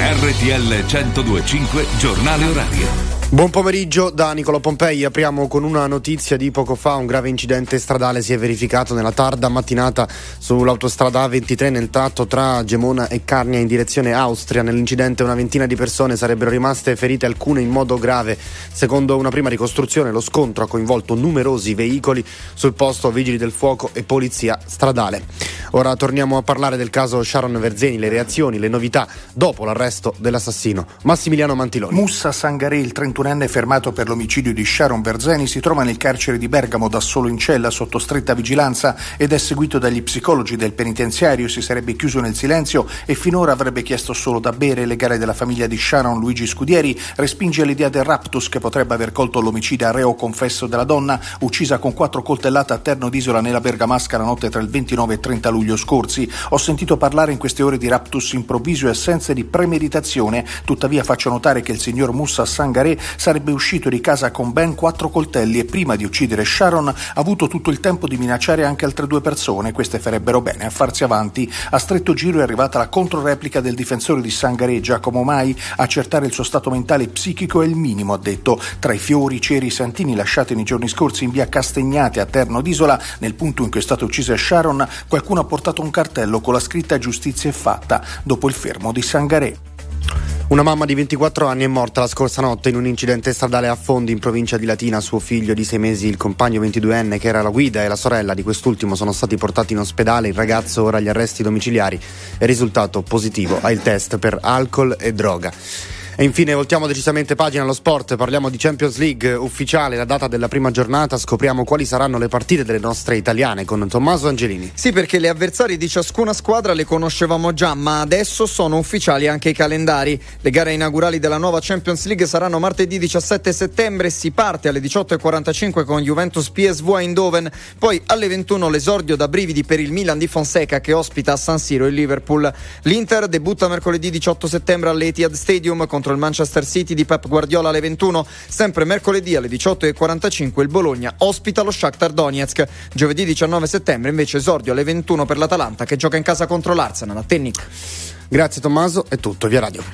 RTL 102.5 Giornale Orario. Buon pomeriggio da Nicolò Pompei. Apriamo con una notizia di poco fa. Un grave incidente stradale si è verificato nella tarda mattinata sull'autostrada A23 nel tratto tra Gemona e Carnia in direzione Austria. Nell'incidente una ventina di persone sarebbero rimaste ferite, alcune in modo grave. Secondo una prima ricostruzione lo scontro ha coinvolto numerosi veicoli. Sul posto vigili del fuoco e polizia stradale. Ora torniamo a parlare del caso Sharon Verzeni, le reazioni, le novità dopo l'arresto dell'assassino. Massimiliano Mantiloni. Moussa Sangaré, il 31enne fermato per l'omicidio di Sharon Verzeni, si trova nel carcere di Bergamo da solo in cella sotto stretta vigilanza ed è seguito dagli psicologi del penitenziario. Si sarebbe chiuso nel silenzio e finora avrebbe chiesto solo da bere. Il legale della famiglia di Sharon, Luigi Scudieri, respinge l'idea del raptus che potrebbe aver colto l'omicida reo confesso della donna, uccisa con 4 coltellate a Terno d'Isola nella Bergamasca la notte tra il 29 e 30 luglio scorsi. Ho sentito parlare in queste ore di raptus improvviso e assenza di premeditazione, tuttavia faccio notare che il signor Moussa Sangaré sarebbe uscito di casa con ben 4 coltelli e prima di uccidere Sharon ha avuto tutto il tempo di minacciare anche altre 2 persone. Queste farebbero bene a farsi avanti. A stretto giro è arrivata la controreplica del difensore di Sangaré, Giacomo Mai. Accertare il suo stato mentale e psichico è il minimo, ha detto. Tra i fiori, ceri e santini lasciati nei giorni scorsi in via Castegnate a Terno d'Isola, nel punto in cui è stata uccisa Sharon, qualcuno ha portato un cartello con la scritta "Giustizia è fatta" dopo il fermo di Sangaré. Una mamma di 24 anni è morta la scorsa notte in un incidente stradale a Fondi in provincia di Latina. Suo figlio di 6 mesi, il compagno 22enne che era la guida e la sorella di quest'ultimo sono stati portati in ospedale. Il ragazzo ora agli arresti domiciliari è risultato positivo al test per alcol e droga. E infine voltiamo decisamente pagina allo sport, parliamo di Champions League ufficiale, la data della prima giornata, scopriamo quali saranno le partite delle nostre italiane con Tommaso Angelini. Sì, perché le avversarie di ciascuna squadra le conoscevamo già, ma adesso sono ufficiali anche i calendari. Le gare inaugurali della nuova Champions League saranno martedì 17 settembre, si parte alle 18:45 con Juventus PSV a Eindhoven, poi alle 21 l'esordio da brividi per il Milan di Fonseca che ospita a San Siro il Liverpool. L'Inter debutta mercoledì 18 settembre all'Etihad Stadium contro il Manchester City di Pep Guardiola alle 21. Sempre mercoledì alle 18:45 il Bologna ospita lo Shakhtar Donetsk. Giovedì 19 settembre invece esordio alle 21 per l'Atalanta che gioca in casa contro l'Arsenal a Tennic. Grazie Tommaso, è tutto, via radio.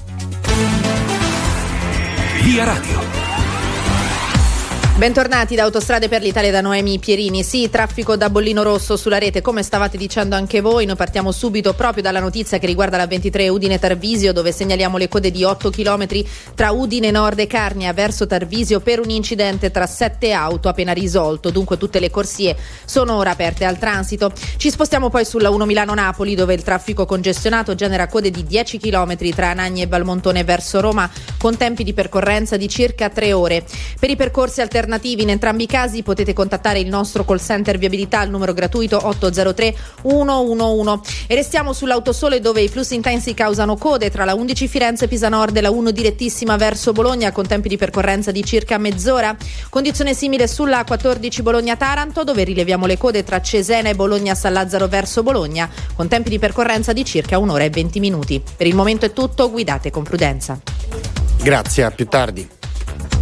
Via radio. Bentornati da Autostrade per l'Italia da Noemi Pierini. Sì, traffico da bollino rosso sulla rete, come stavate dicendo anche voi. Noi partiamo subito proprio dalla notizia che riguarda la 23 Udine-Tarvisio, dove segnaliamo le code di 8 km tra Udine Nord e Carnia verso Tarvisio per un incidente tra 7 auto appena risolto. Dunque tutte le corsie sono ora aperte al transito. Ci spostiamo poi sulla 1 Milano-Napoli, dove il traffico congestionato genera code di 10 km tra Anagni e Valmontone verso Roma, con tempi di percorrenza di circa 3 ore. Per i percorsi alternativi in entrambi i casi potete contattare il nostro call center viabilità al numero gratuito 803 111. E restiamo sull'Autosole, dove i flussi intensi causano code tra la 11 Firenze-Pisa Nord e la 1 direttissima verso Bologna, con tempi di percorrenza di circa mezz'ora. Condizione simile sulla 14 Bologna-Taranto, dove rileviamo le code tra Cesena e Bologna-San Lazzaro verso Bologna, con tempi di percorrenza di circa 1 ora e 20 minuti. Per il momento è tutto, guidate con prudenza. Grazie, a più tardi.